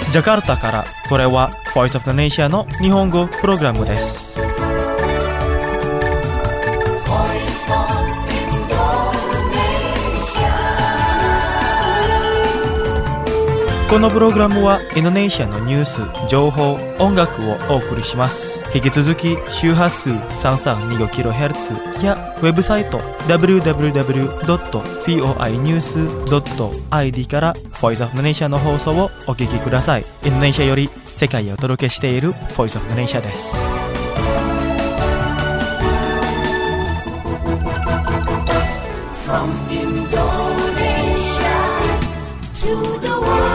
ジャカルタからこれは Voice of the Nation の日本語プログラムです。このプログラムはインドネシアのニュース、情報、音楽をお送りします。引き続き周波数 3325kHz やウェブサイト www.voinews.id から Voice of the Nation の放送をお聞きください。インドネシアより世界へお届けしている Voice of the Nation です。From Indonesia to the world.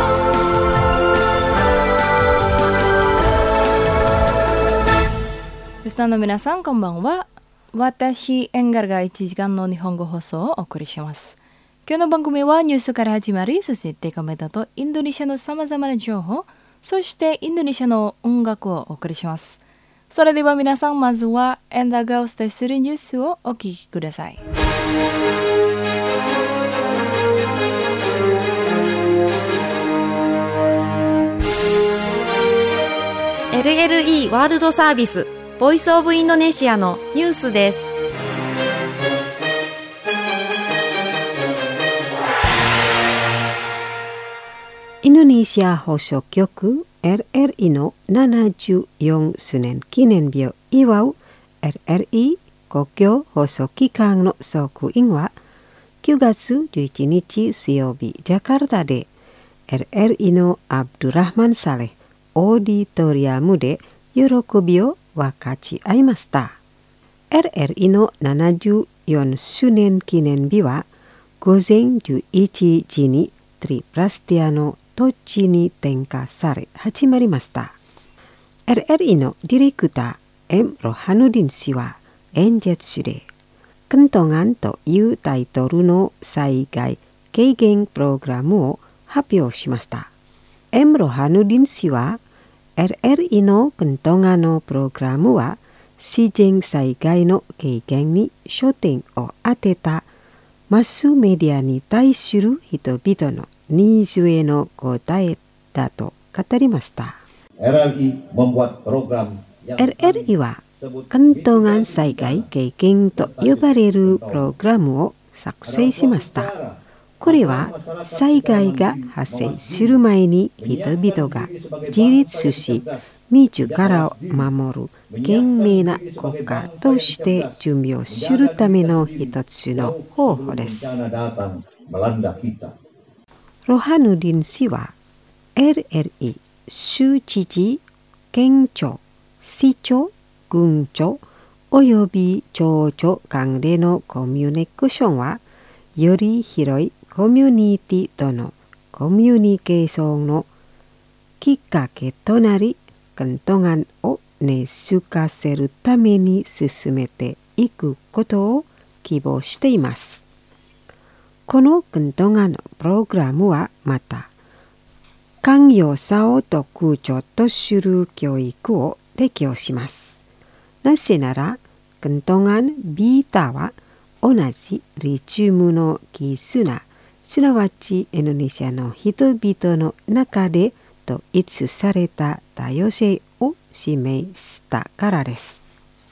リスナーの皆さんこんばんは。私エンガルが1時間の日本語放送をお送りします。今日の番組はニュースから始まり、そしてコメントとインドネシアのさまざまな情報、そしてインドネシアの音楽をお送りします。それでは皆さん、まずはエンダがお伝えするニュースをお聞きください。 LLE ワールドサービスボイスオブインドネシアのニュースです。 インドネシア放送局 LLE の74周年記念日を祝う LLE 公共放送機関の総務員は9月11日水曜日ジャカルタで LLE のアブドゥラハマン・サレオーディトリアムで喜びを分かち合いました。LLE の74周年記念日は午前11時にトリプラスティアの土地に点火され始まりました。LLE のディレクター M ロハヌディン氏は演説でkentonganというタイトルの災害軽減プログラムを発表しました。M ロハヌディン氏はLLE のkentonganのプログラムは自然災害の軽減に焦点を当てたマスメディアに対する人々のニーズへの答えだと語りました。LLE はkentongan災害軽減と呼ばれるプログラムを作成しました。これは災害が発生する前に人々が自立し自らを守る賢明な国家として準備をするための一つの方法です。ロハヌディン氏は LLE 州知事、県庁、市長、郡庁および町長間でのコミュニケーションはより広いコミュニティとのコミュニケーションのきっかけとなり、kentonganを根付かせるために進めていくことを希望しています。このkentonganのプログラムはまた、寛容さを特徴とする教育を提供します。なぜなら、kentonganビータは同じリチウムの絆、すなわちインドネシアの人々の中で統一された多様性を示したからです。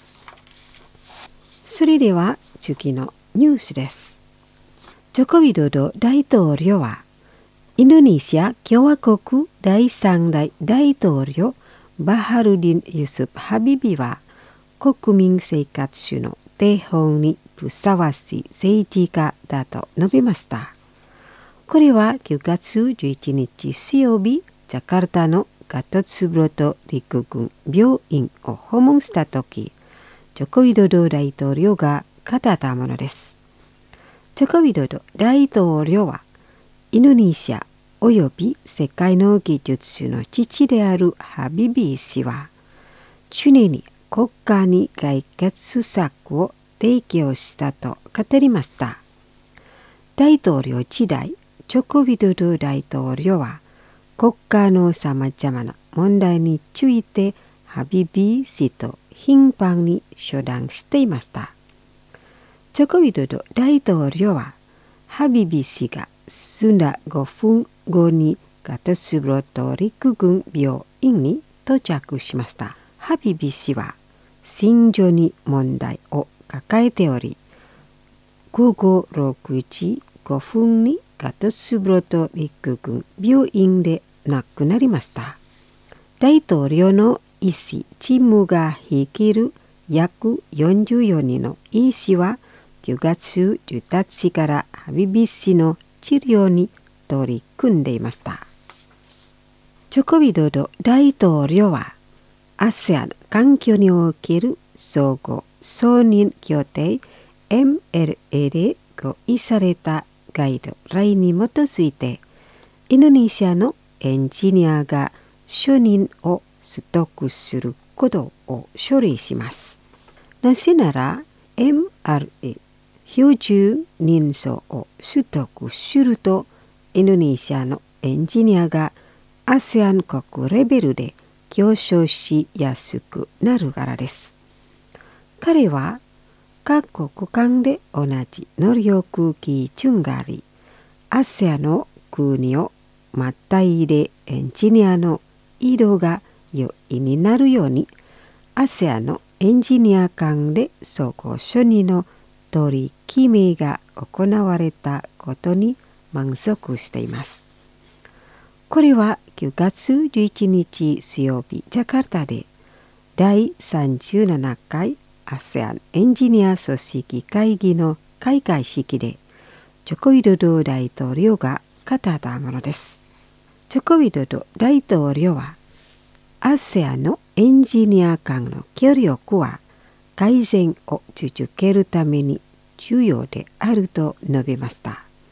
それでは次のニュースです。ジョコウィドド大統領はインドネシア共和国第3代大統領バハルディン・ユスプ・ハビビは国民生活種の手本にふさわしい政治家だと述べました。これは9月11日水曜日、ジャカルタのガトツブロト陸軍病院を訪問したとき、ジョコウィドド大統領が語ったものです。ジョコウィドド大統領は、インドネシアおよび世界の技術の父であるハビビ氏は、常に国家に解決策を提供したと語りました。大統領時代、ジョコウィドド大統領は国家のさまざまな問題についてハビビ氏と頻繁に相談していました。ジョコウィドド大統領はハビビ氏が済んだ5分後にガトスブロト陸軍病院に到着しました。ハビビ氏は心情に問題を抱えており、午後6時5分にガトスブロト陸軍病院で亡くなりました。大統領の医師チームが率いる約44人の医師は9月10日からハビビ氏の治療に取り組んでいました。ジョコビドド大統領は ASEAN 環境における相互承認協定 MLA で合意されたガイドラインに基づいてインドネシアのエンジニアが承認を取得することを処理します。なぜなら MRA 標準認証を取得するとインドネシアのエンジニアが ASEAN 国レベルで競争しやすくなるからです。彼は各国間で同じ能力基準があり、ASEAN の国をまたいでエンジニアの移動が容易になるように、ASEAN のエンジニア間で相互承認の取り決めが行われたことに満足しています。これは9月11日水曜日、ジャカルタで第37回 ASEAN エンジニア組織会議の開会式でジョコウィドド大統領が語ったものです。ジョコウィドド大統領は ASEAN のエンジニア間の協力は改善を続けるために重要であると述べました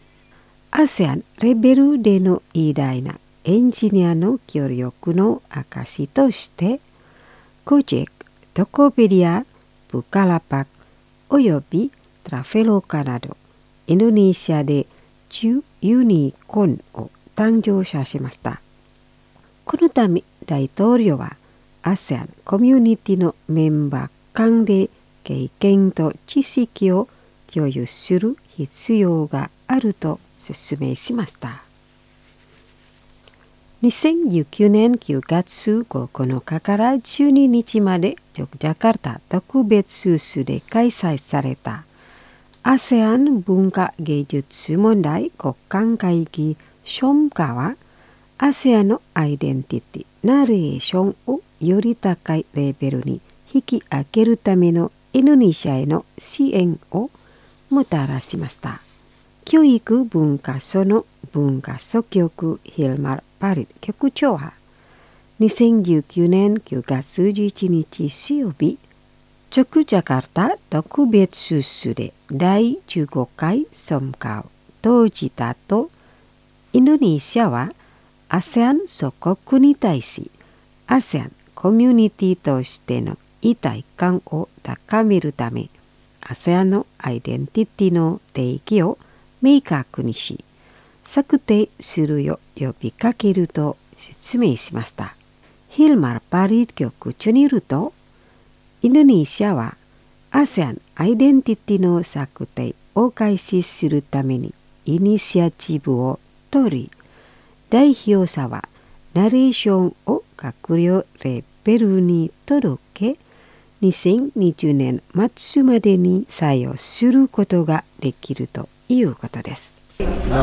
。ASEAN レベルでの偉大なエンジニアの協力の証として、ゴジェク、トコペディア、ブカラパクおよびトラフェロカなど、インドネシアで10ユニコーンを誕生させました。このため大統領は ASEAN コミュニティのメンバー間で経験と知識を共有する必要があると説明しました。2019年9月9日から12日までジャカルタ特別ブースで開催された ASEAN 文化芸術問題国間会議ションカは ASEAN のアイデンティティ、ナレーションをより高いレベルに引き上げるためのインドネシアへの支援をもたらしました。教育文化省の文化総局ヒルマル・パリッ局長は2019年9月11日水曜日、ジャカルタ特別ブースで第15回参加を投じたと、インドネシアは ASEAN 諸国に対し ASEAN コミュニティとしての一体感を高めるため ASEAN のアイデンティティの定義を明確にし策定するよう呼びかけると説明しました。ヒルマル・パリッ局長によると、インドネシアは ASEAN アイデンティティの策定を開始するためにイニシアチブを取り、代表者はナレーションを閣僚レベルに届け、2020年末までに採用することができるということです。アイデンテ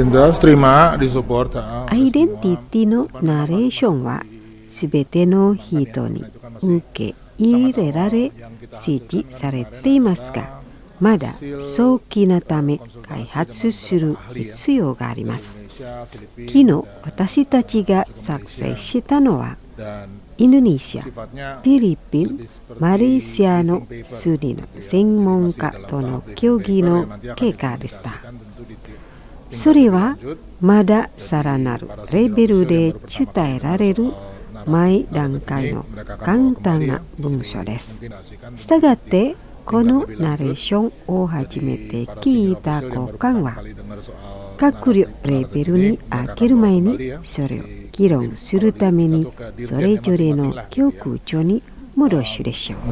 ィティのナレーションはすべての人に受け入れられ支持されていますが、まだ早期なため開発する必要があります。昨日私たちが作成したのはインドネシア、フィリピン、マレーシアの数人の専門家との協議の結果でした。それはまださらなるレベルで伝えられる前段階の簡単な文章です。したがってこのナレーションを初めて聞いた高官は閣僚レベルに上げる前にそれを議論するためにそれぞれの局長に戻すでしょう。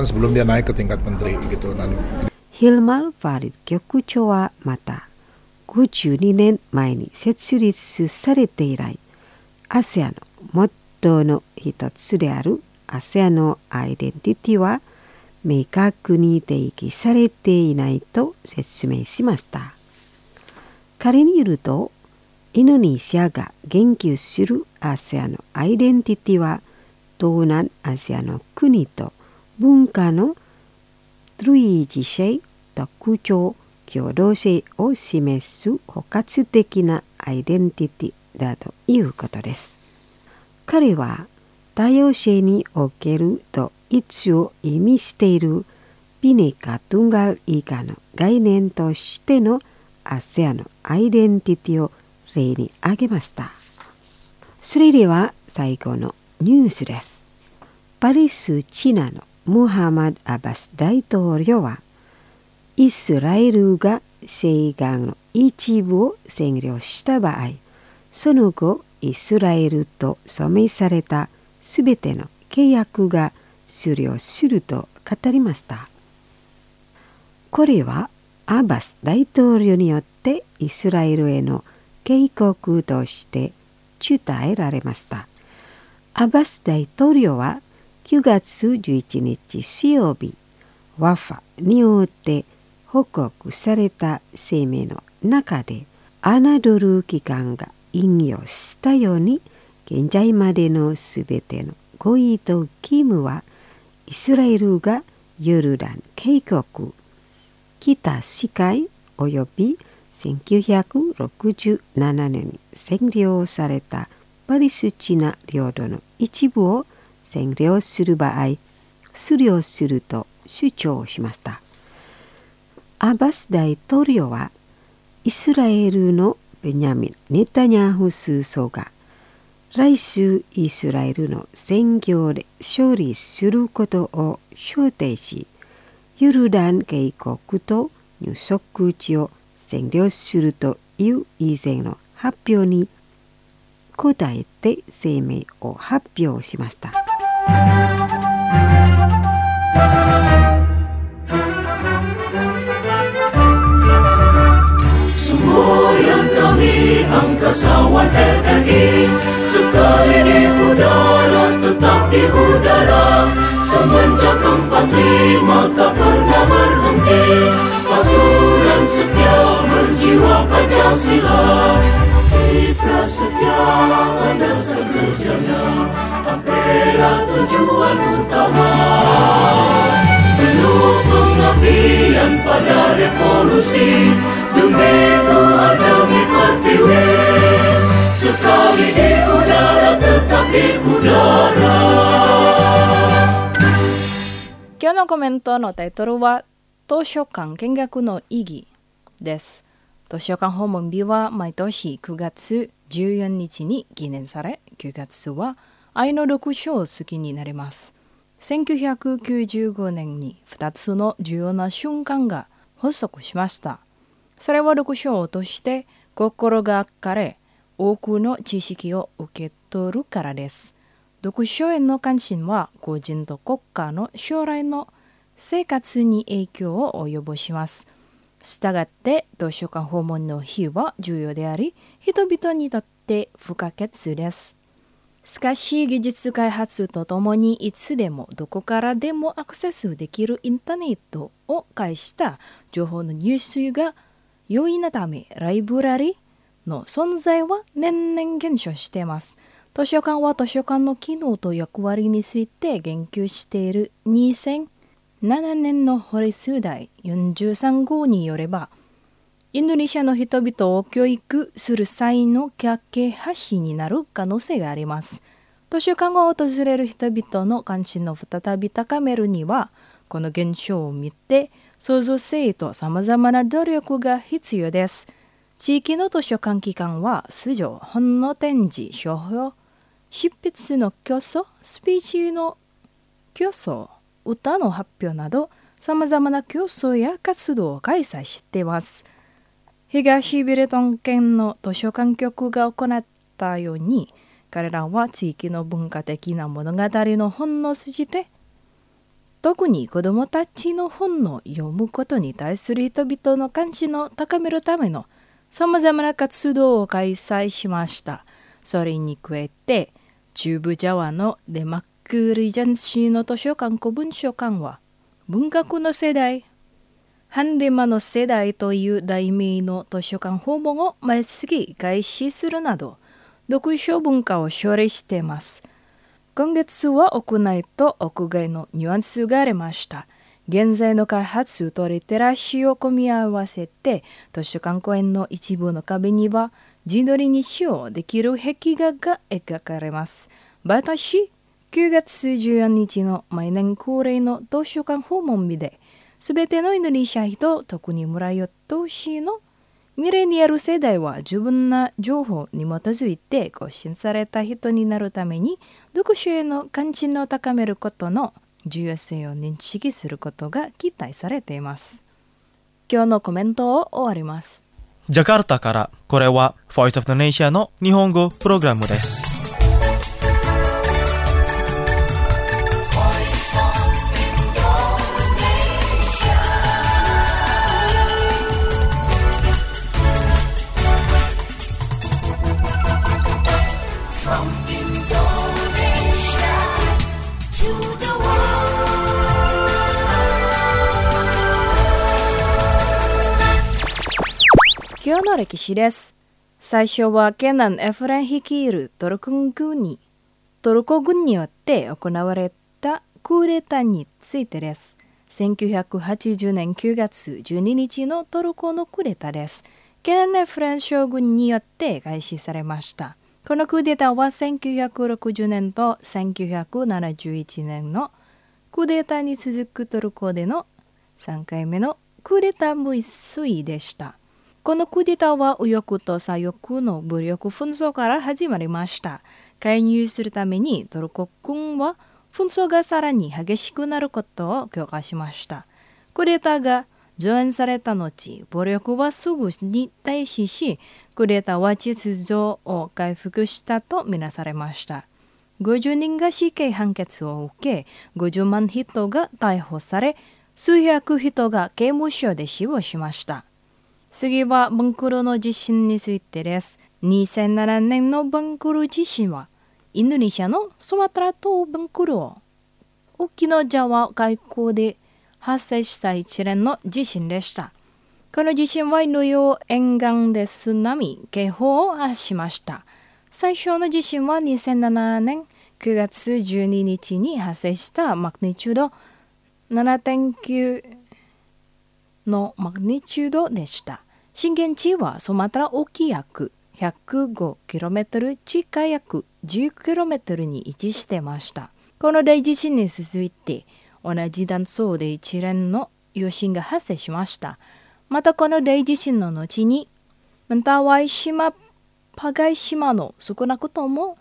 ヒルマル・ファリッド局長はまた 52年前に設立されて以来、ASEAN のモットーの一つである ASEAN のアイデンティティは明確に定義されていないと説明しました。彼によると、インドネシアが言及する ASEAN のアイデンティティは、東南アジアの国と文化の類似性、特徴、共同性を示す包括的なアイデンティティだということです。彼は多様性におけると一を意味しているBhinneka Tunggal Ikaの概念としての ASEAN のアイデンティティを例に挙げました。それでは最後のニュースです。パレスチナのムハマド・アバス大統領は、イスラエルが西岸の一部を占領した場合、その後イスラエルと署名されたすべての契約が終了すると語りました。これはアバス大統領によってイスラエルへの警告として伝えられました。アバス大統領は9月11日水曜日、ワファによって報告された声明の中で、侮る機関が引用したように、現在までのすべての合意と義務は、イスラエルがヨルダン渓谷、北シカイおよび1967年に占領されたパレスチナ領土の一部を占領する場合、狩猟すると主張しました。アバス大統領は、イスラエルのベニャミン・ネタニヤフ首相が来週イスラエルの占領で勝利することを承定し、ヨルダン渓谷と入植地を占領するという以前の発表に答えて声明を発表しました。 Angkasawan RRI sekali di udara tetap di udara, semenjak 45 tak pernah berhenti, patuh dan setia berjiwa Pancasila. Citra setia pada sekerjanya, ampera tujuan utama, penuh pengabdian pada revolusi, demi Tuhan demi Pertiwi, sekali di udara tetap di udara. 今日のコメントのタイトルは図書館見学の意義です。図書館訪問日は毎年9月14日に記念され、9月は愛の読書を好きになります。1995年に2つの重要な瞬間が発足しました。それは読書を通して心が明かれ、多くの知識を受け取るからです。読書への関心は個人と国家の将来の生活に影響を及ぼします。したがって図書館訪問の日は重要であり、人々にとって不可欠です。しかし技術開発とともにいつでもどこからでもアクセスできるインターネットを介した情報の入手が容易なため、ライブラリの存在は年々減少しています。図書館は図書館の機能と役割について言及している2007年の法律第43号によれば、インドネシアの人々を教育する際の架け橋になる可能性があります。図書館を訪れる人々の関心を再び高めるには、この現象を見て創造性とさまざまな努力が必要です。地域の図書館機関は出場、本の展示、書評、執筆の競争、スピーチの競争、歌の発表など、さまざまな競争や活動を開催しています。東ビレトン県の図書館局が行ったように、彼らは地域の文化的な物語の本を通じて、特に子どもたちの本を読むことに対する人々の関心を高めるための様々な活動を開催しました。それに加えて、中部ジャワのデマックリジェンシーの図書館古文書館は、文学の世代、ハンデマの世代という題名の図書館訪問を毎月開始するなど、読書文化を奨励しています。今月は屋内と屋外のニュアンスがありました。現在の開発とリテラシーを組み合わせて、図書館公園の一部の壁には自撮りに使用できる壁画が描かれます。毎年9月14日の毎年恒例の図書館訪問日で、すべてのインドネシア人、特に村ヨット市のミレニアル世代は十分な情報に基づいて更新された人になるために、読書への関心を高めることの重要性を認識することが期待されています。今日のコメントを終わります。 ジャカルタから、これは Voice of the Nation の日本語プログラムです。 今日の歴史です。最初はケナン・エフレン率いるトルコ軍によって行われたクーデターについてです。1980年9月12日のトルコのクーデターです。ケナン・エフレン将軍によって開始されました。このクーデターは1960年と1971年のクーデターに続くトルコでの3回目のクーデター未遂でした。このクーデターは右翼と左翼の武力紛争から始まりました。介入するためにトルコ軍は紛争がさらに激しくなることを強化しました。クーデターが上演された後、武力はすぐに停止し、クーデターは秩序を回復したとみなされました。50人が死刑判決を受け、50万人が逮捕され、数百人が刑務所で死亡しました。次はベンクルの地震についてです。2007年のベンクル地震は、インドネシアのスマトラ島ベンクルを沖のジャワ海溝で発生した一連の地震でした。この地震はインド洋沿岸で津波警報を発しました。最初の地震は2007年9月12日に発生したマグニチュード 7.9 のマグニチュードでした。震源地はソマトラ沖約 105km 地下約 10km に位置していました。この大地震に続いて同じ断層で一連の余震が発生しました。またこの大地震の後にメンタワイ島パガイ島の少なくとも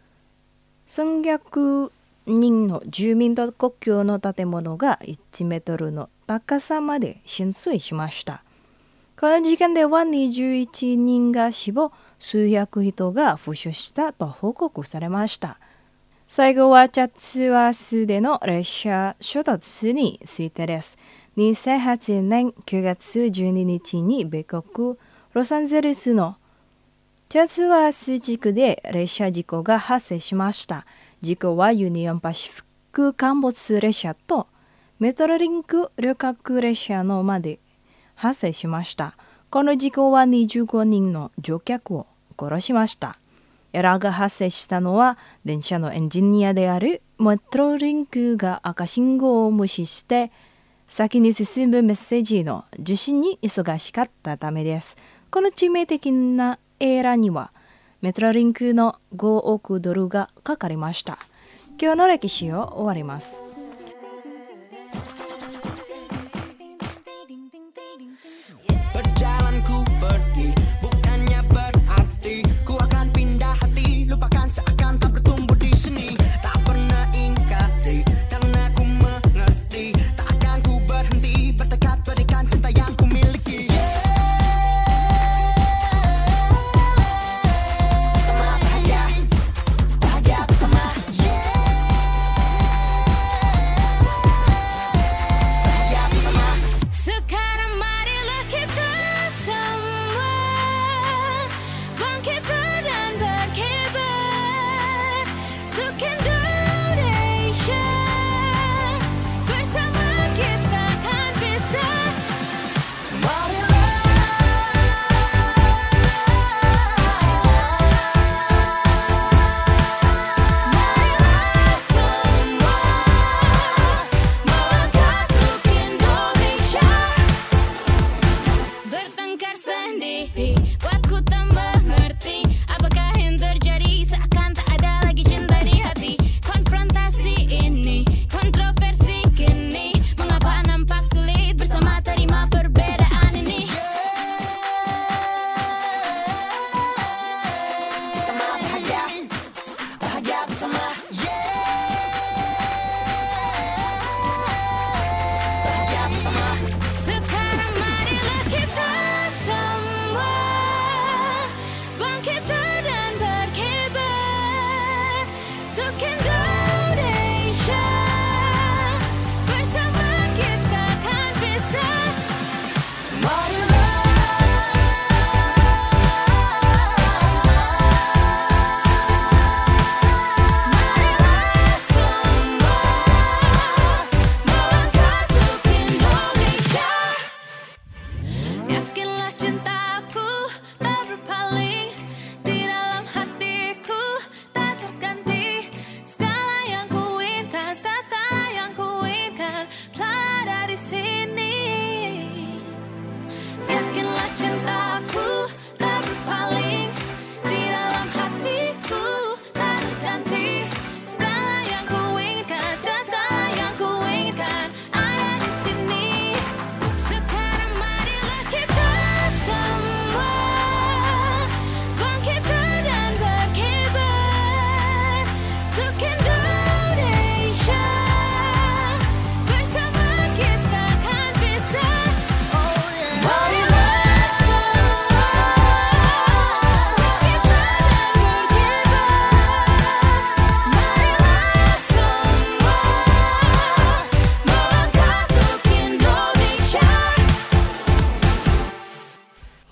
300人の住民と国境の建物が1メートルの高さまで浸水しました。この事件では21人が死亡、数百人が負傷したと報告されました。最後はチャツワスでの列車衝突についてです。2008年9月12日に米国ロサンゼルスのチャツワス地区で列車事故が発生しました。事故はユニオンパシフィック貨物列車とメトロリンク旅客列車の間で発生しました。この事故は25人の乗客を殺しました。エラーが発生したのは電車のエンジニアであるメトロリンクが赤信号を無視して先に進むメッセージの受信に忙しかったためです。この致命的なエラーにはメトロリンクの5億ドルがかかりました。今日の歴史を終わります。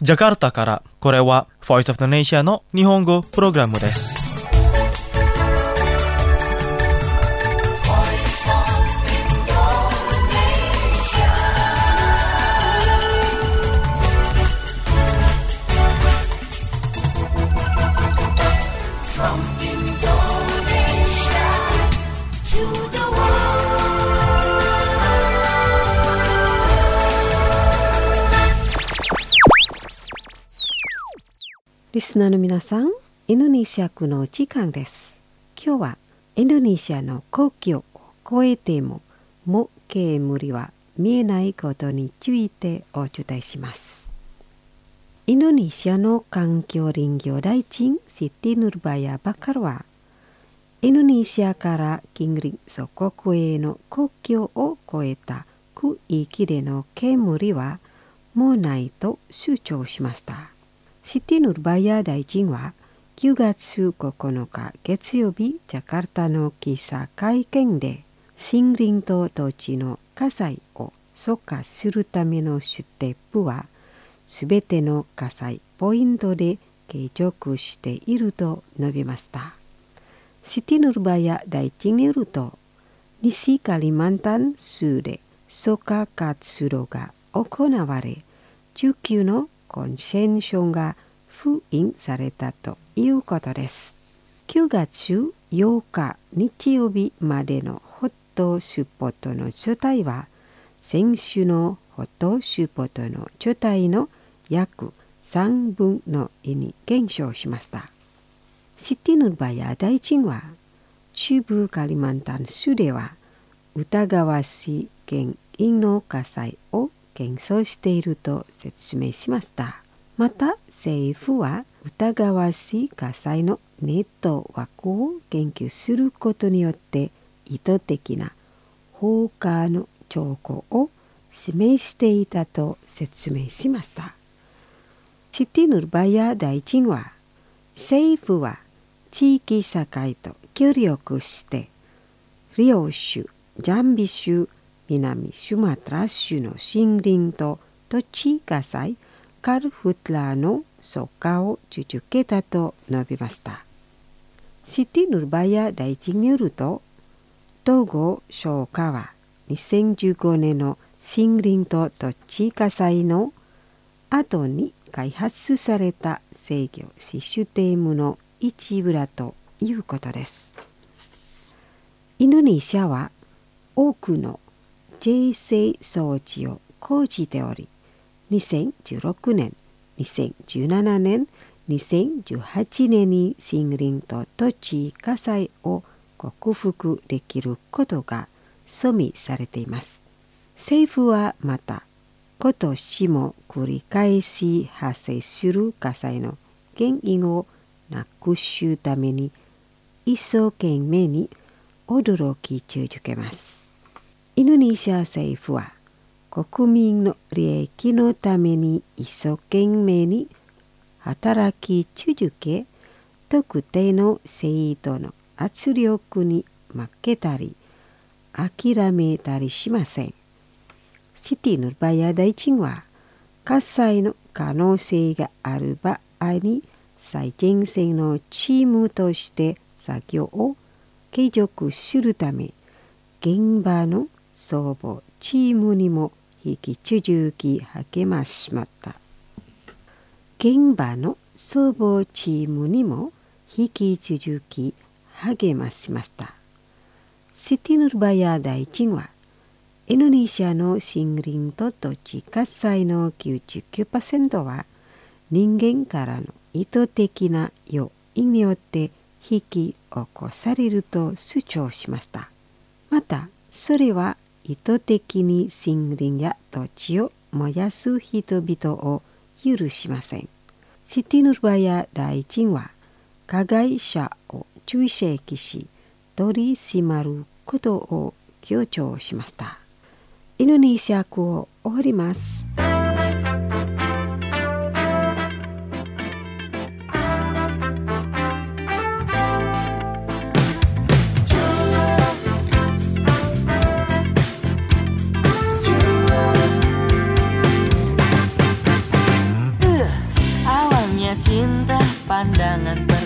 ジャカルタから、これは Voice of the Nation の日本語プログラムです。 リスナーの皆さん、インドネシア区の時間です。今日はインドネシアの国境を越えても煙は見えないことについてお伝えします。インドネシアの環境林業大臣シティヌルバヤバカルは、インドネシアから近隣祖国への国境を越えた区域での煙はもうないと主張しました。シティヌルバヤ大臣は9月9日月曜日ジャカルタの記者会見で、森林と土地の火災を阻火するためのステップはすべての火災ポイントで継続していると述べました。シティヌルバヤ大臣によると、西カリマンタン州で阻火活動が行われ、19のコンセンションが封印されたということです。9月8日日曜日までのホットスポットの状態は、先週のホットスポットの状態の約3分の2に減少しました。シティヌルバヤ大臣は、中部カリマンタン州では疑わしい原因の火災を検証していると説明しました。また政府は疑わしい火災のネットワークを研究することによって意図的な放火の兆候を示していたと説明しました。シティヌルバヤ大臣は、政府は地域社会と協力してリオ州、ジャンビ州、南スマトラ州の森林と土地火災カルフトラの阻火を続けたと述べました。シティヌルバヤ大臣によると、統合消火は2015年の森林と土地火災の後に開発された制御システムの一部だということです。インドネシアは多くの税制装置を講じており、2016年、2017年、2018年に森林と土地火災を克服できることが証明されています。政府はまた、今年も繰り返し発生する火災の原因をなくすために一生懸命に驚き続けます。インドネシア政府は国民の利益のために一生懸命に働き続け、特定の政党の圧力に負けたり諦めたりしません。シティヌルバヤ大臣は、火災の可能性がある場合に最前線のチームとして作業を継続するため、現場の消防チームにも引き続き励ましました。現場の消防チームにも引き続き励ましました。シティヌルバヤ大臣は、インドネシアの森林と土地火災の 99% は人間からの意図的な要因によって引き起こされると主張しました。また、それは意図的に森林や土地を燃やす人々を許しません。シティヌルバヤ大臣は、加害者を追跡し取り締まることを強調しました。インドネシア語を終わります。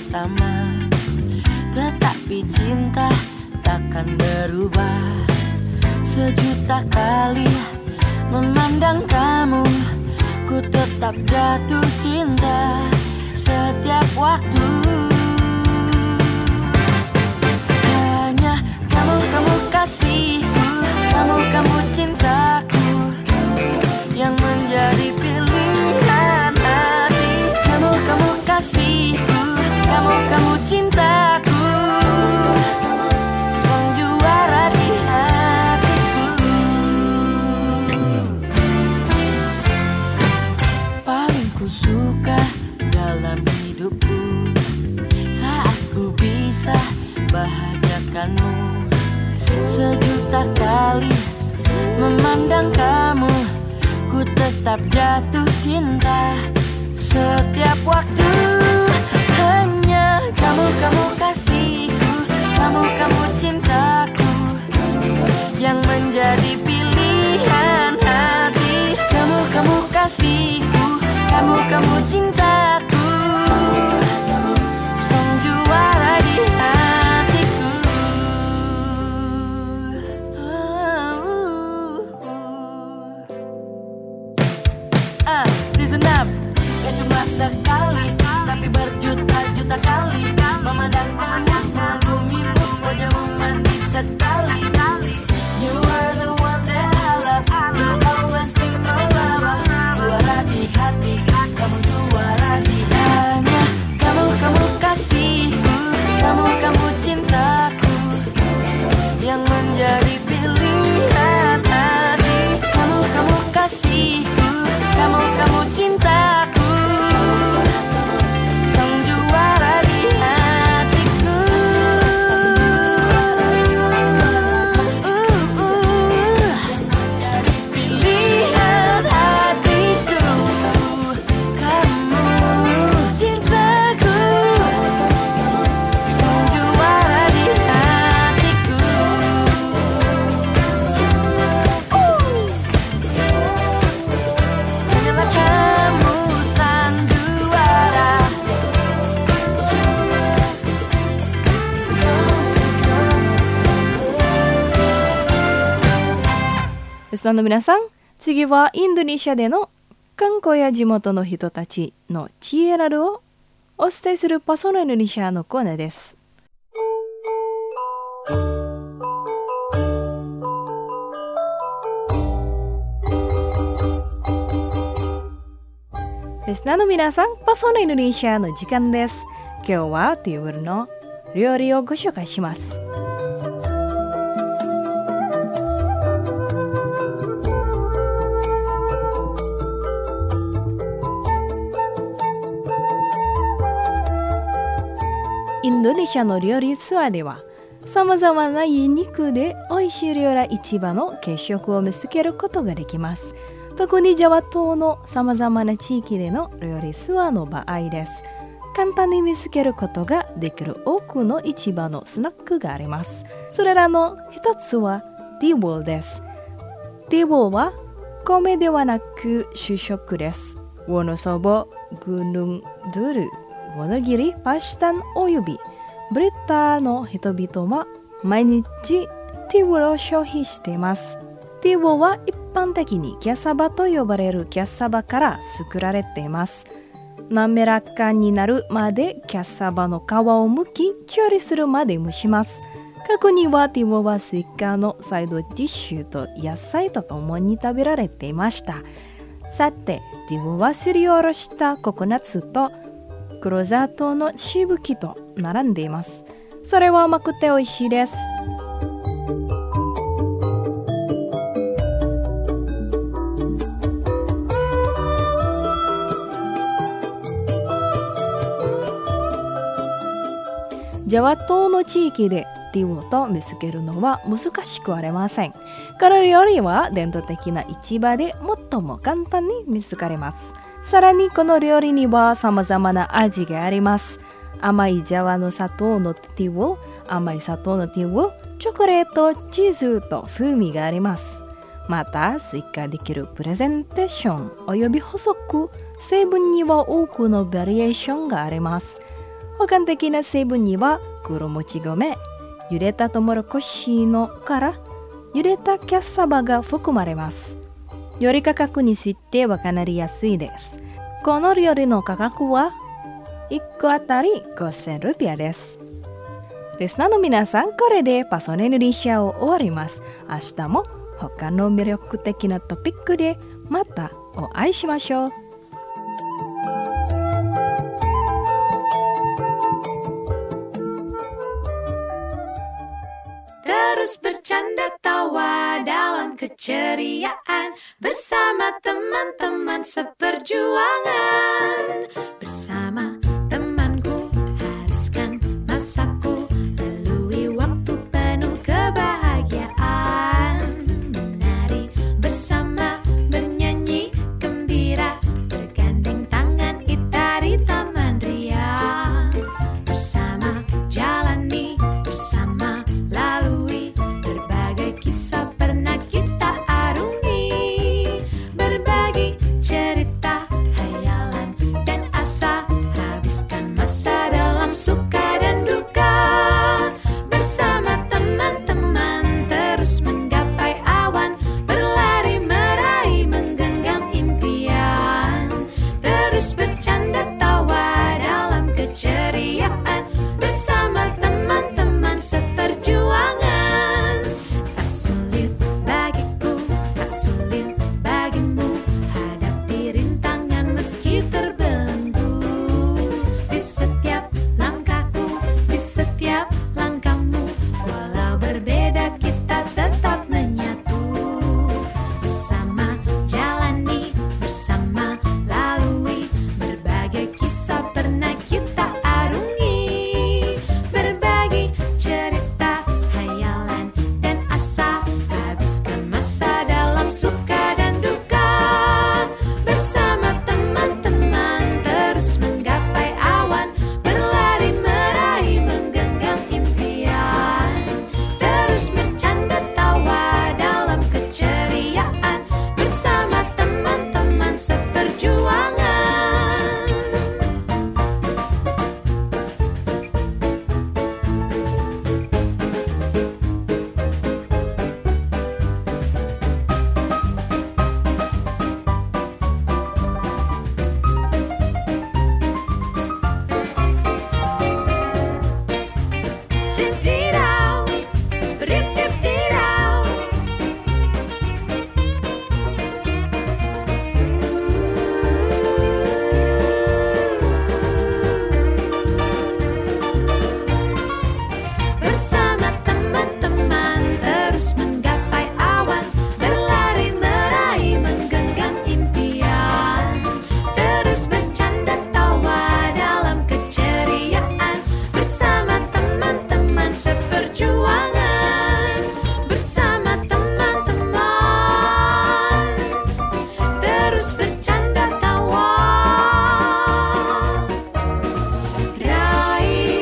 pertama, tetapi cinta takkan berubah. Sejuta kali memandang kamu, ku tetap jatuh cinta setiap waktu. Hanya kamu kasihku, kamu cintaku, yang menjadi pilihan hati. Kamu kasihku, kamu cintaku, sang juara di hatiku. Paling ku suka dalam hidupku saat ku bisa bahagiakanmu. Sejuta kali memandang kamu, ku tetap jatuh cinta setiap waktu. Hanya kamu kasihku, kamu cintaku, yang menjadi pilihan hati. Kamu kasihku, kamu cintaku, sang juara di hatiku. Listen up, gak cuma sekali, tapi berjuta-juta kali memandang kamu, mengagumimu, wajahmu manis sekali. You are the one that I love, you always be my lover. Juara di hati, kamu juara di hanya. Kamu kasihku, kamu cintaku, yang menjadi pilihan hati. Kamu kasihku, kamu cintaku, sang juara di hatiku. Pilihan hatiku, kamu cintaku, sang juara di hatiku. Hanyalah kamu sang juara. Listenerの皆さん、次はインドネシアでの観光や地元の人たちの知恵などをお伝えするパソナインドネシアのコーナーです。リスナーの皆さん、パソナインドネシアの時間です。今日はテーブルの料理をご紹介します。インドネシアの料理ツアーではさまざまなユニークで美味しい料理市場の軽食を見つけることができます。特にジャワ島のさまざまな地域での料理ツアーの場合です。簡単に見つけることができる多くの市場のスナックがあります。それらの一つはティーボールです。ティーボールは米ではなく主食です。ウォノソボ、グヌンドゥル、ウォノギリ、パシタンおよびブリッタの人々は毎日ティーボールを消費しています。ティーボールは一般的にキャッサバと呼ばれるキャッサバから作られています。滑らかになるまでキャッサバの皮を剥き調理するまで蒸します。過去にはティーボールはスイカのサイドディッシュと野菜とともに食べられていました。さて、ティーボールはすりおろしたココナッツと黒砂糖のしぶきと並んでいます。それは甘くて美味しいです。ジャワ島の地域でティーボールと見つけるのは難しくありません。この料理は伝統的な市場で最も簡単に見つかります。さらにこの料理には様々な味があります。甘いジャワの砂糖のティーボール、甘い砂糖のティーボール、チョコレート、チーズと風味があります。また追加できるプレゼンテーションおよび補足、成分には多くのバリエーションがあります。 保管的な成分には黒もち米、茹でたトウモロコシの殻、茹でたキャッサバが含まれます。より価格についてはかなり安いです。この料理の価格は1個あたり5000ルピアです。リスナーの皆さん、これでパソネインドネシアを終わります。明日も他の魅力的なトピックでまたお会いしましょう。 Terus bercanda tawa dalam keceriaan bersama teman-teman seperjuangan. Bersama temanku habiskan masaku, lalui waktu penuh kebahagiaan. Menari bersama, bernyanyi gembira, bergandeng tangan kita di taman ria. Bersama jalani, bersama lalui berbagai kisah pernah kita arungi, berbagi cerita, hayalan dan asa, habiskan masa dalam suka dan duka. Bersama teman-teman terus menggapai awan, berlari meraih menggenggam impian. Terus bercanda tawa dalam keceriaan bersama teman-teman seperjuangan. Tak sulit bagiku, tak sulit bagimu, hadapi rintangan meski terbelenggu. Di setiap langkahku, di setiap langkahmu, walau berbeda kita tetap menyatu. Bersama jalani, bersama lalui, berbagai kisah pernah kita arungi, berbagi cerita, hayalan dan asa, habiskan masa dalam suka dan duka. Bersama teman-teman terus menggapai awan, berlari meraih menggenggam impian. Terus bercanda tawa dalam keceriaan bersama teman-teman seperjuangan. Stip-dee-dow, brip-dip-dee-dow. Bersama teman-teman terus menggapai awan, berlari meraih menggenggam impian. Terus bercanda tawa dalam keceriaan bersama teman-teman seperjuangan. Bersama teman-teman terus bercanda tawa, raih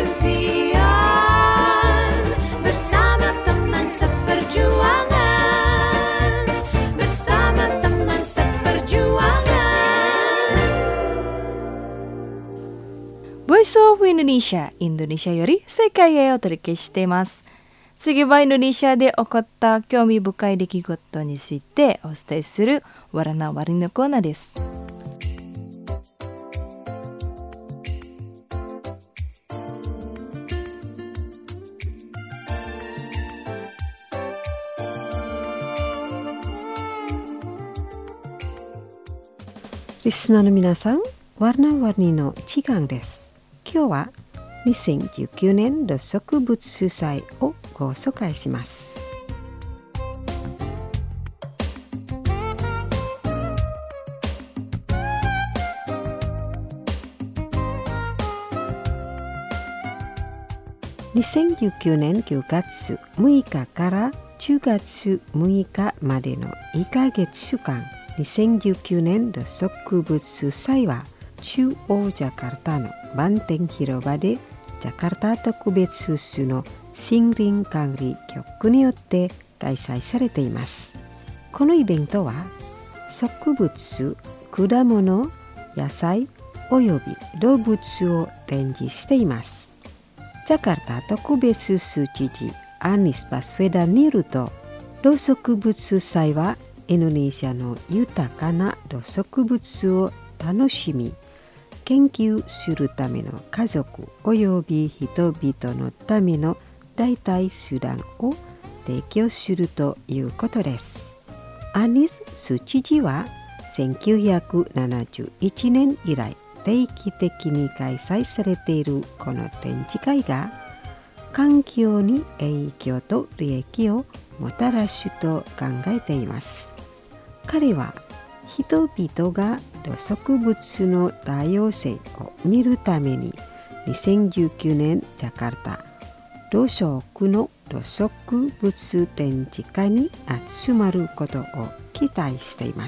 impian. Bersama teman seperjuangan, bersama teman seperjuangan. Voice of Indonesia、インドネシアより世界へお届けしています。次はインドネシアで起こった興味深い出来事についてお伝えするわらなわりのコーナーです。 リスナーの皆さん、warna-warniの時間です。今日は2019年の植物祭をご紹介します。2019年9月6日から10月6日までの1ヶ月間、2019年の植物祭は中央ジャカルタのバンテン広場でジャカルタ特別種の森林管理局によって開催されています。このイベントは植物、果物、野菜、 および動物を展示しています。ジャカルタ特別州知事アニス・バスフェダによると、動植物祭はインドネシアの豊かな動植物を楽しみ、研究するための家族および人々のための代替手段を提供するということです。アニス州知事は1971年以来定期的に開催されているこの展示会が環境に影響と利益をもたらすと考えています。彼は人々が動植物の多様性を見るために2019年ジャカルタ同色の動植物展示会に集まることを期待しています。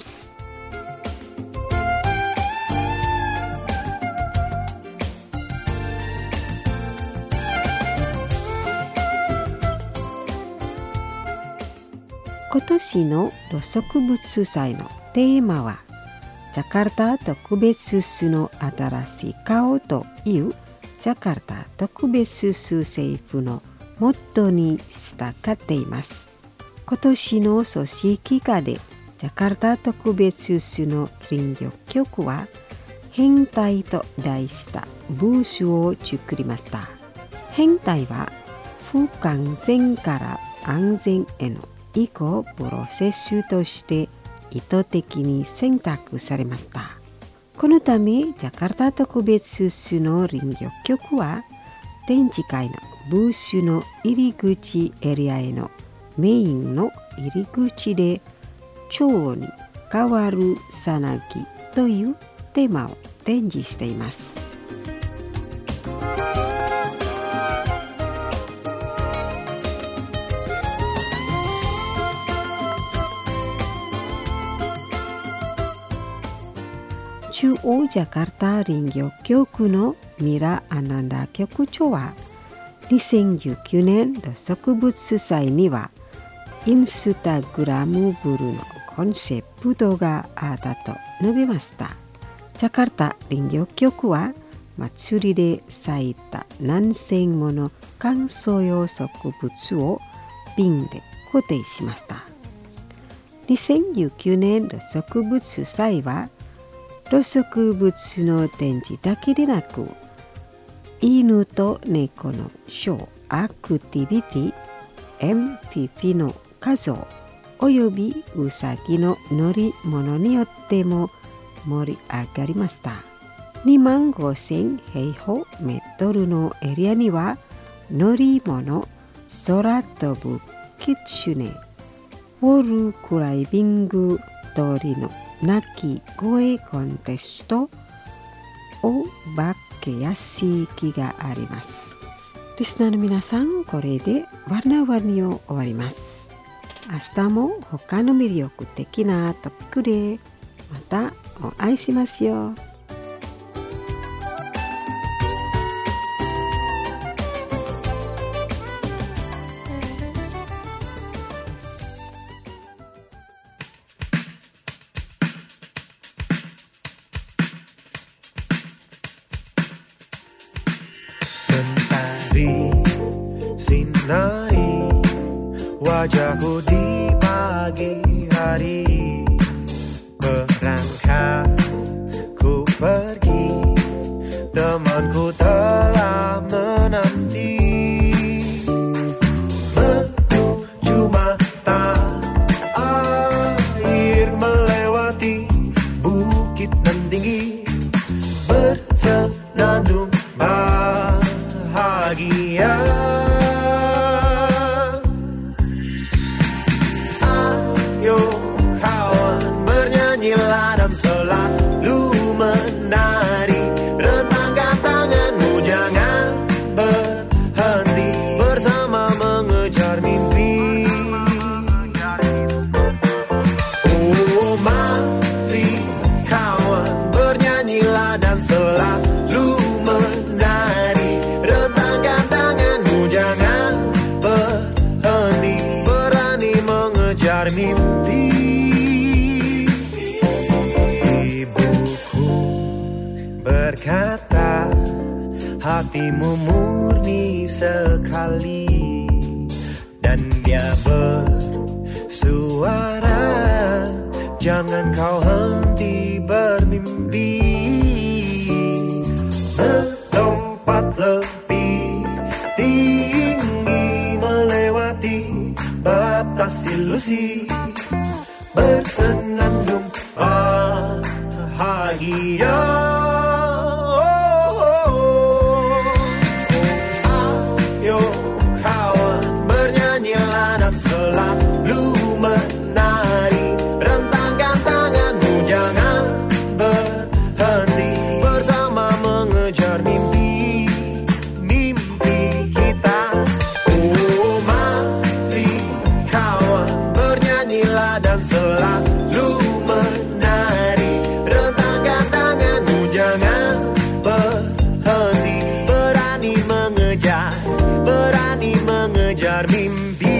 今年の動植物祭のテーマはジャカルタ特別州の新しい顔というジャカルタ特別州政府のモットーに従っています。今年の組織化でジャカルタ特別州の林業局は変態と題したブースを作りました。変態は不完全から安全への移行プロセスとして意図的に選択されました。このためジャカルタ特別州の林業局は展示会のブースの入り口エリアへのメインの入り口で蝶に変わるさなぎというテーマを展示しています。中央ジャカルタ林業局のミラ・アナンダ局長は2019年動植物祭にはインスタグラムブルのコンセプトがあったと述べました。ジャカルタ林業局は祭りで咲いた何千もの観賞用植物を瓶で固定しました。2019年動植物祭は動植物の展示だけでなく、犬と猫のショーアクティビティ、MPP の画像およびウサギの乗り物によっても盛り上がりました。25,000平方メートルのエリアには乗り物、空飛ぶキツネ、ウォールクライビング通りの鳴き声コンテスト、お化け屋敷があります。リスナーの皆さん、これでワルナワニを終わります。明日も他の魅力的なトピックでまたお会いしますよ。 Sinari wajahku di pagi hari, berangkat ku pergi, temanku telah menanti, menuju mata air melewati bukit nan tinggi, bersenandung bahagia. hatimu murni sekali, dan dia bersuara, jangan kau henti bermimpi. Melompat lebih tinggi, melewati batas ilusi, bersenandung bahagia. Ayo kawan, bernyanyilah dan selalu menari, rentangkan tanganmu, jangan berhenti, bersama mengejar mimpi, mimpi kita. Oh mari kawan, bernyanyilah dan selalu menari, rentangkan tanganmu, jangan berhenti, berani mengejar mimpi.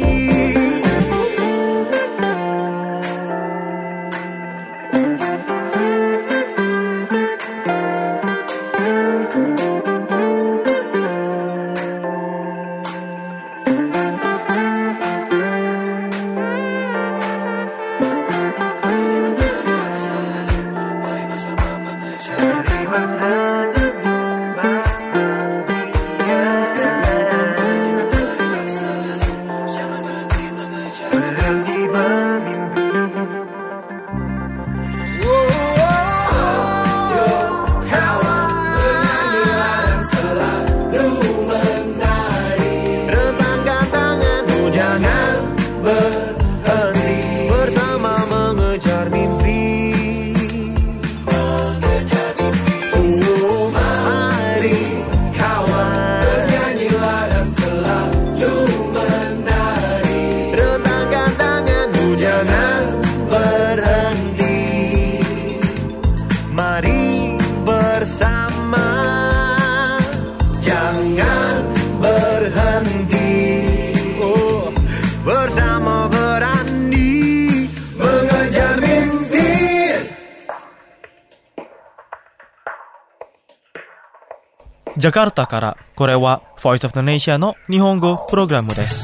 Mari bersama, jangan berhenti. Oh, bersama berani mengejar mimpi. Jakarta からこれは Voice of Indonesia の日本語プログラムです。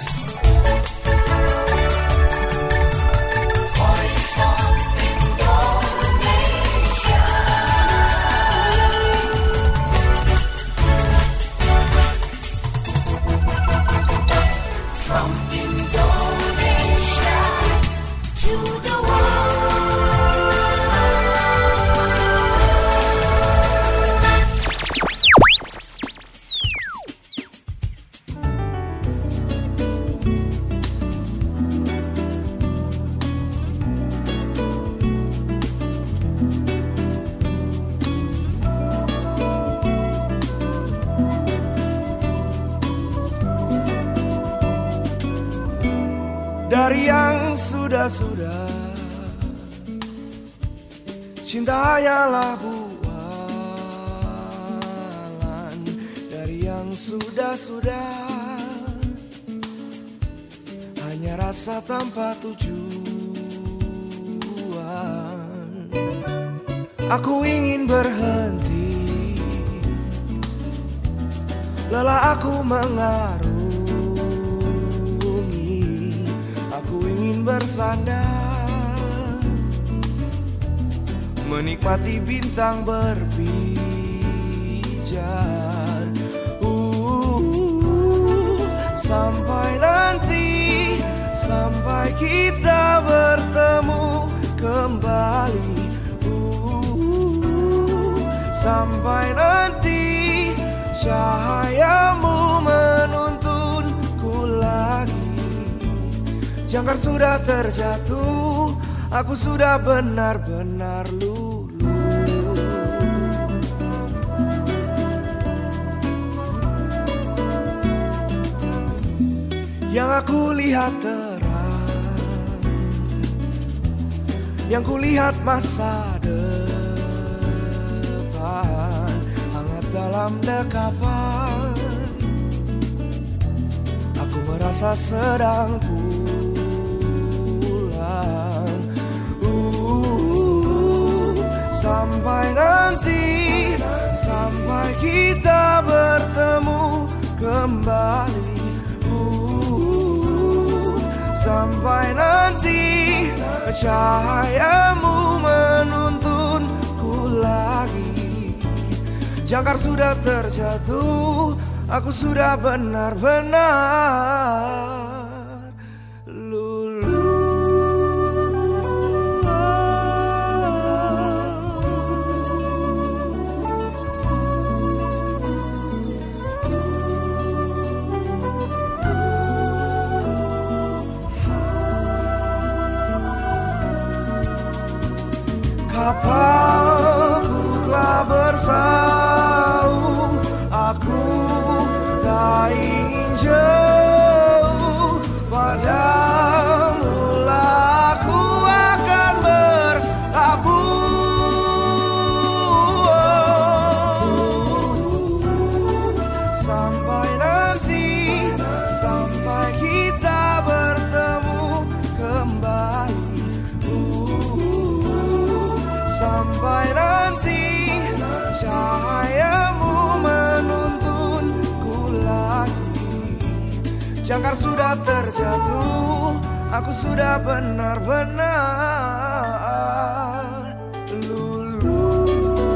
Dari yang sudah-sudah, cinta hanyalah bualan. Dari yang sudah-sudah, hanya rasa tanpa tujuan. Aku ingin berhenti, lelah aku mengarungi. Aku ingin bersandar, menikmati bintang berpijar. Sampai nanti, sampai kita bertemu kembali. Sampai nanti, cahayamu menuntunku lagi. Jangkar sudah terjatuh, aku sudah benar-benar luluh. Yang aku lihat terang, yang ku lihat masa depan, hangat dalam dekapan. Aku merasa sedang Sampai nanti, sampai kita bertemu kembali. Sampai nanti cahayamu menuntunku lagi. Jangkar sudah terjatuh, aku sudah benar-benar lulu. Kapalku telah bersau, aku tak ingin jauh, padamu lah aku akan berlabuh. Sampai nanti, sampai kita bertemu kembali. Sampai nanti cahayamu menuntunku lagi. Jangkar sudah terjatuh, aku sudah benar-benar lulu.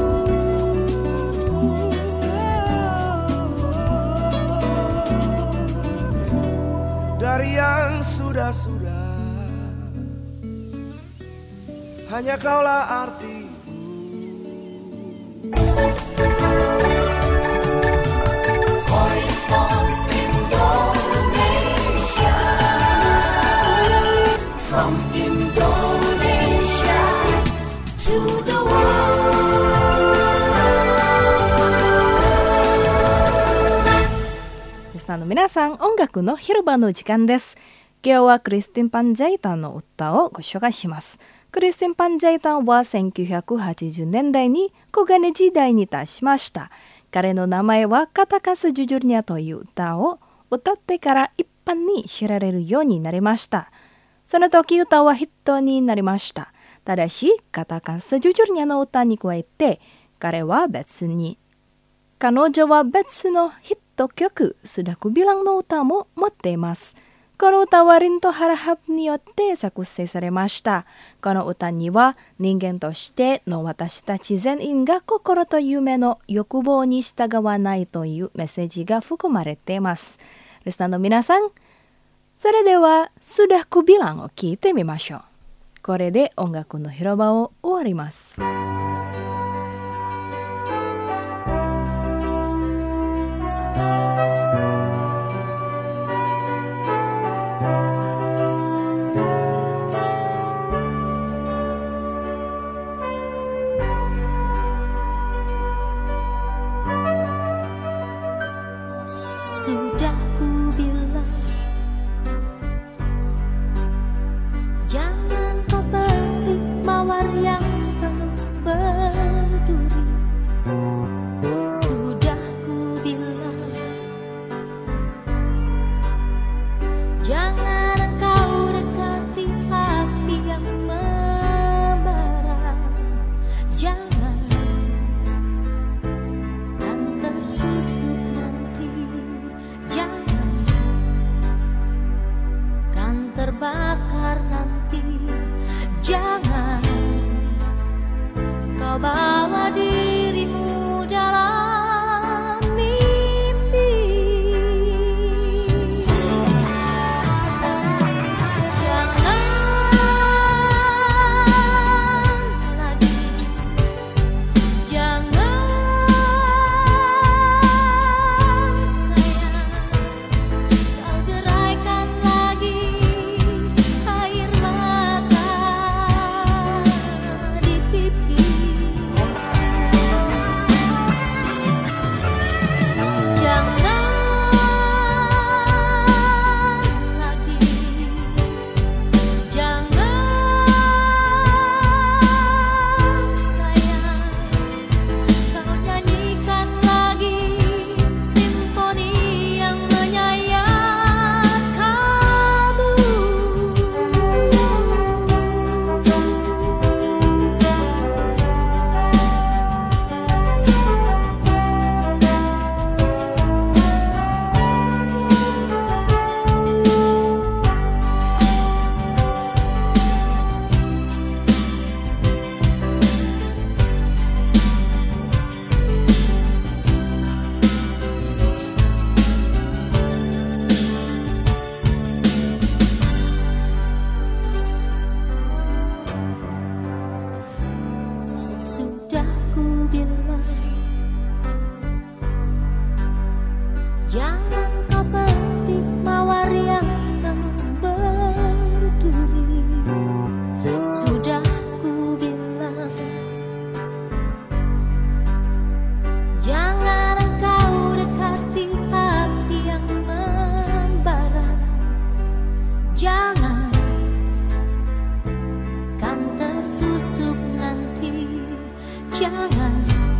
Dari yang sudah-sudah, hanya kaulah arti. Voice of Indonesia, from Indonesia to the world. リスナーの皆さん、音楽の広場の時間です。今日はクリスティン・パンジャイタンの歌をご紹介します。クリスティン・パンジャイタンは1980年代に黄金時代に達しました。彼の名前はカタカスジュジュルニャという歌を歌ってから一般に知られるようになりました。その時歌はヒットになりました。ただし、カタカスジュジュルニャの歌に加えて、彼女は別のヒット曲、スダクビランの歌も持っています。この歌はリンとハラハプによって作成されました。この歌には人間としての私たち全員が心と夢の欲望に従わないというメッセージが含まれています。リスナーの皆さん、それではスダクビランを聴いてみましょう。これで音楽の広場を終わります。 Sudah ku bilang, jangan kau beri mawar yang penuh berduri. Sudah ku bilang, jangan engkau dekati api yang membara. Jangan kan tertusuk nanti. Jangan kan terbakar nanti. Jangan kau bawa dirimu dalam mimpi. Jangan lagi. Jangan sayang, kau deraikan lagi air mata di pipi. Sudah ku bilang, jangan kau petik mawar yang berduri. Sudah ku bilang, jangan engkau dekati api yang membara. Jangan, kan tertusuk nanti. Jangan,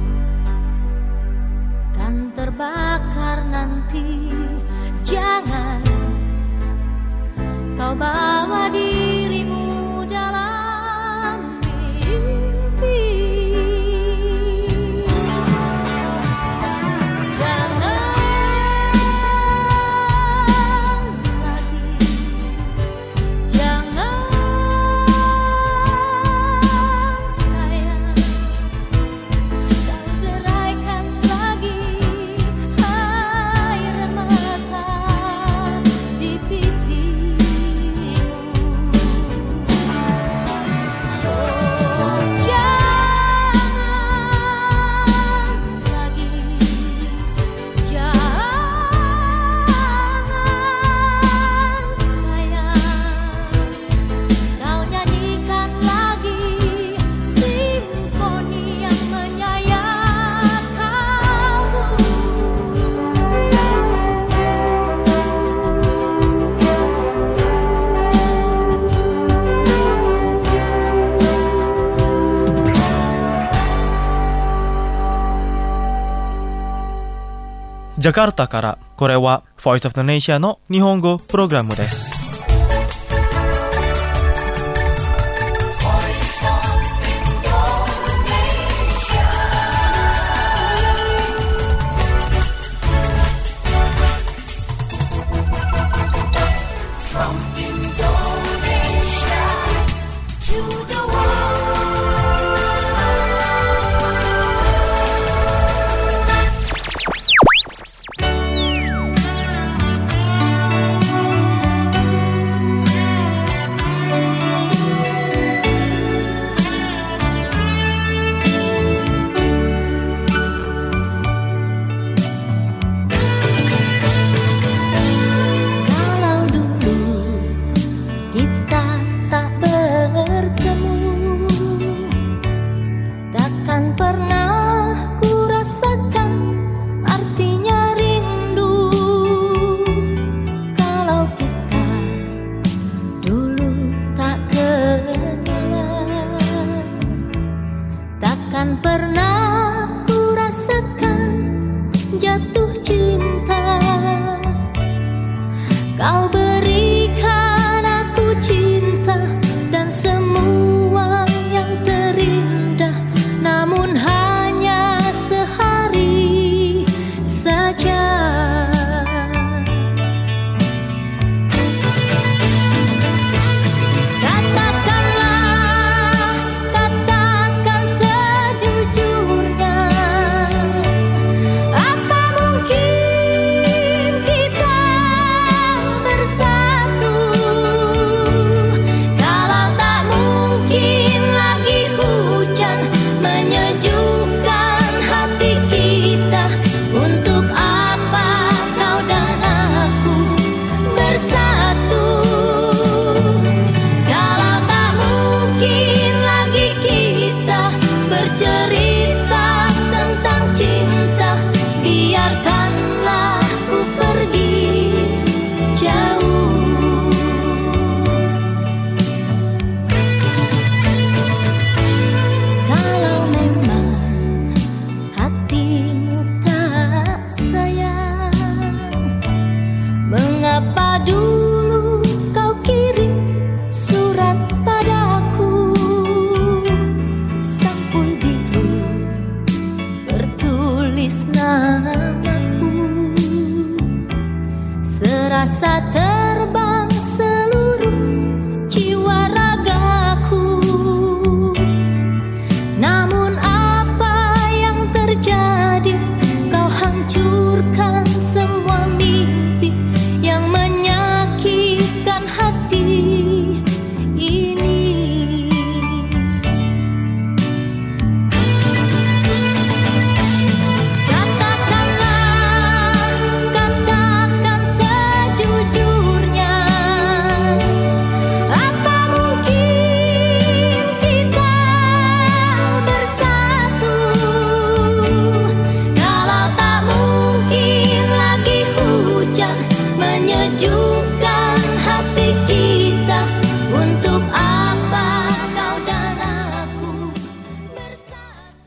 kan terbakar nanti. Jangan kau bawa dirimu dalam mimpi. Jangan lagi, jangan sayang, kau deraikan lagi air mata di pipimu. Oh, jangan lagi, jangan sayang, kau nyanyikan lagi simfoni yang menyayat kalbu. Jakarta からこれは Voice of Indonesia の日本語プログラムです。 Kalau dulu kita tak bertemu, takkan pernah ku rasakan artinya rindu. Kalau kita dulu tak kenalan, takkan pernah ku rasakan jatuh cinta. Kau berikan aku cinta dan semua yang terindah, namun hanya sehari saja. Katakanlah, katakan sejujurnya, apa mungkin kita bersatu?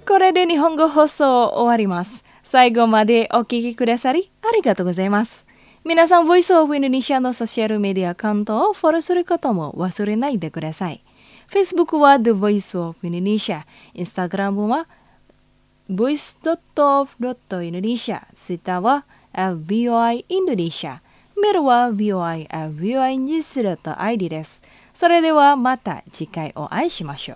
これで日本語放送終わります。最後までお聞きくださりありがとうございます。皆さん、ボイスオブインドネシアのソーシャルメディアアカウントをフォローすることも忘れないでください。Facebook は The Voice of Indonesia、Instagram は voice.of.indonesia、Twitter は @VOI Indonesia、メールは voi@voinews.id です。それではまた次回お会いしましょう。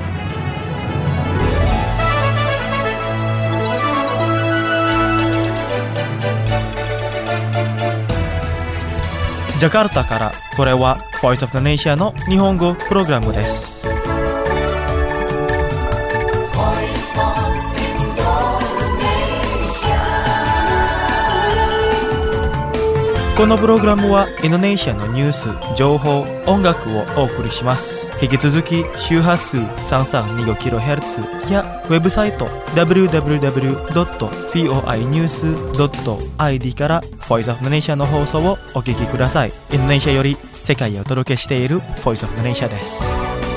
ジャカルタからこれは Voice of the Nation の日本語プログラムです。このプログラムはインドネシアのニュース、情報、音楽をお送りします。引き続き周波数 3325kHz やウェブサイト www.voinews.id から Voice of the Nation の放送をお聞きください。インドネシアより世界へお届けしている Voice of the Nation です。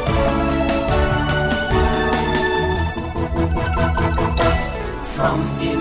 From